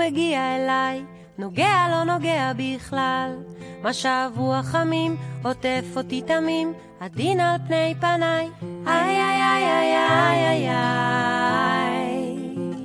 מגיע אליי, נוגע לא נוגע בכלל, משב רוח חמים עוטף אותי תמים, עדין על פני פניי, איי איי איי איי איי איי.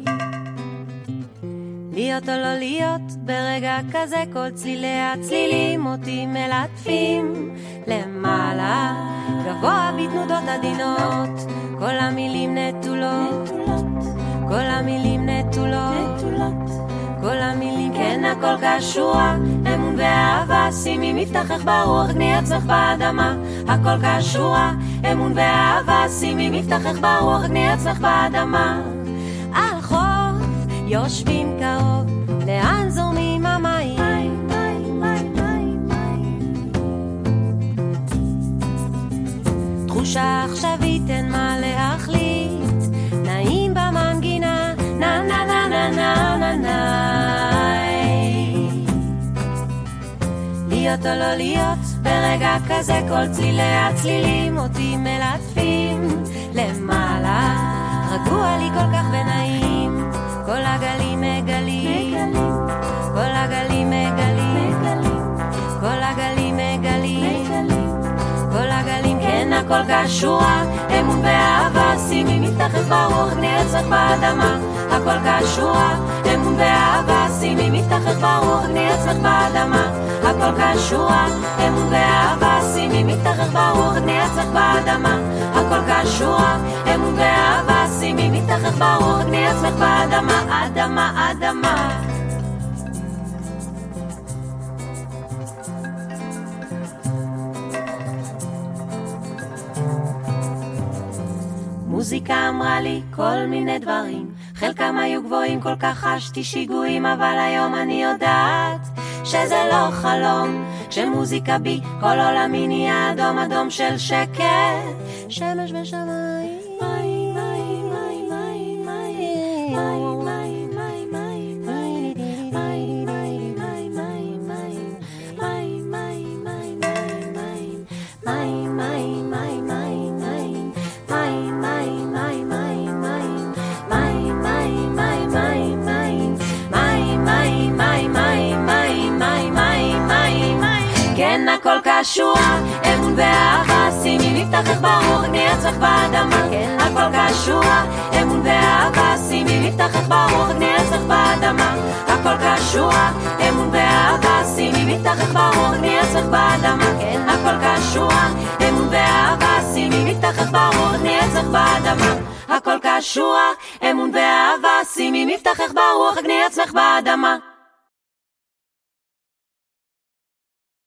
להיות או לא להיות, ברגע כזה כל צלילי הצלילים אותי מלטפים למעלה, גבוה בתנודות עדינות, כל המילים נטולות, כל המילים נטולות, כל המילים כן הכל קשורה, אמון ואהבה, שימי מבטחך ברוח, גני עצמך באדמה, הכל קשורה, אמון ואהבה, שימי מבטחך ברוח, גני עצמך באדמה. על חוף יושבים קרוב, לאן זורמים המים, תחושה עכשווית אין מה להחליט, נעים במנגינה, נה נה נה נה נה נה נה. להיות או לא להיות, ברגע כזה כל צלילי הצלילים אותי מלטפים למעלה, רגוע לי כל כך ונעים, כל הגלים מגלים, כל הגלים מגלים, כל הגלים מגלים, כל הגלים כן הכל קשורה, אמון ואהבה, שימי מבטחך ברוח, גני עצמך באדמה, הכל קשורה, אמון ואהבה, שימי מבטחך ברוח, גני עצמך באדמה, הכל קשורה, אמון ואהבה, שימי מבטחך ברוח, גני עצמך באדמה, הכל קשורה, אמון ואהבה, שימי מבטחך ברוח, גני עצמך באדמה, אדמה אדמה. מוזיקה אמרה לי כל מיני דברים, חלקם היו גבוהים, כל כך חשתי שיגועים, אבל היום אני יודעת שזה לא חלום, כשמוזיקה בי כל עולמי נהיה אדום אדום של שקט, שמש ושמיים, מים מים מים מים מים מים מים מים מים מים הכל קשורה, אמון ואהבה, שימי מבטחך ברוח, גני עצמך באדמה, הכל קשורה, אמון ואהבה, שימי מבטחך ברוח, גני עצמך באדמה, הכל קשורה, אמון ואהבה, שימי מבטחך ברוח, גני עצמך באדמה, הכל קשורה, אמון ואהבה, שימי מבטחך ברוח, גני עצמך באדמה, הכל קשורה, אמון ואהבה, שימי מבטחך ברוח, גני עצמך באדמה.